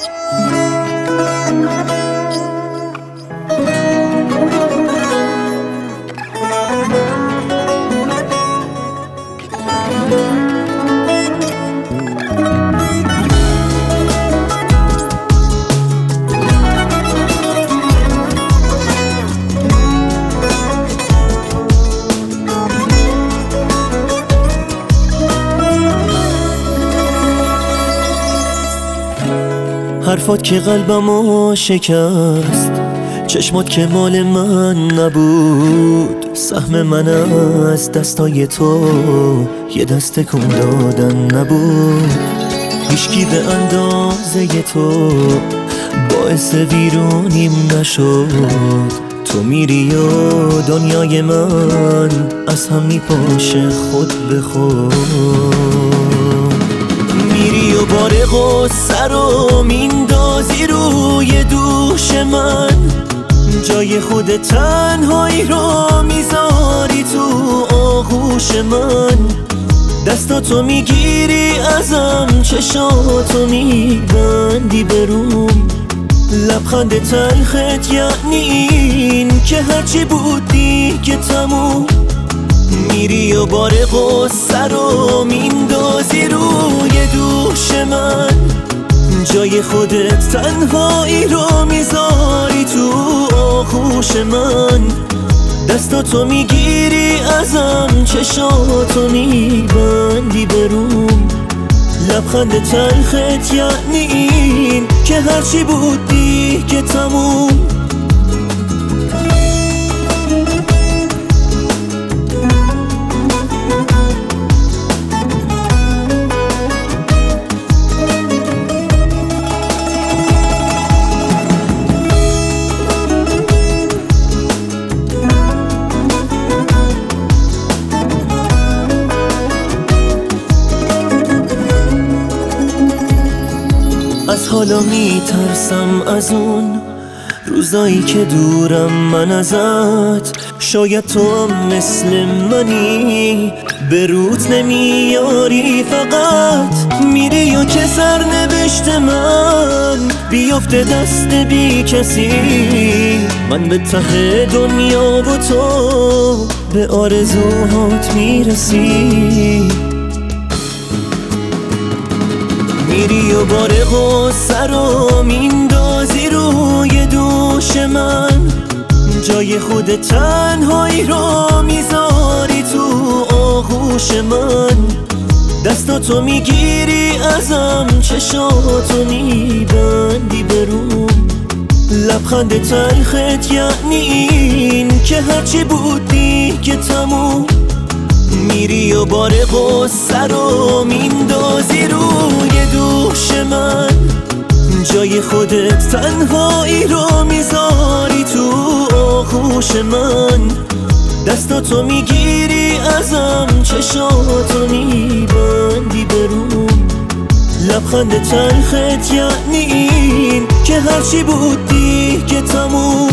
حرفات که قلبمو شکست، چشمات که مال من نبود، سهم من از دستای تو یه دست کن دادن نبود. هیچکی به اندازه تو باعث ویرونیم نشد. تو میری و دنیای من از هم میپاشه خود به خود. میری و بار غصه رو میندازی روی دوش من، جای خود تنهایی رو میذاری تو آغوش من. دستاتو میگیری ازم، چشاتو میبندی بروم، لبخند تلخت یعنی این که هرچی بودی که تموم. میری و بار غصه رو میندازی روی دوش من، جای خودت تنهایی رو میذاری تو آغوش من. دستاتو میگیری ازم، چشاتو میبندی بروم، لبخند تلخت یعنی این که هرچی بودی که تموم. از حالا میترسم از اون روزایی که دورم من ازت. شاید تو هم مثل منی، به روت نمیاری، فقط میری و که سرنوشت من بیفته دست بی کسی. من به ته دنیا و تو به آرزوهات میرسی. میری و بار غصه رو میندازی روی دوش من، جای خود تنهایی رو میذاری تو آغوش من. دستاتو میگیری ازم، چشاتو میبندی بروم، لبخند تلخت یعنی این که هرچی بودی که تموم. میری و بار غصه رو میندازی روی دوش من، جای خودت تنهایی رو میذاری تو آغوش من. دستاتو میگیری ازم، چشاتو میبندی بروم، لبخند تلخت یعنی این که هرچی بودی که تموم.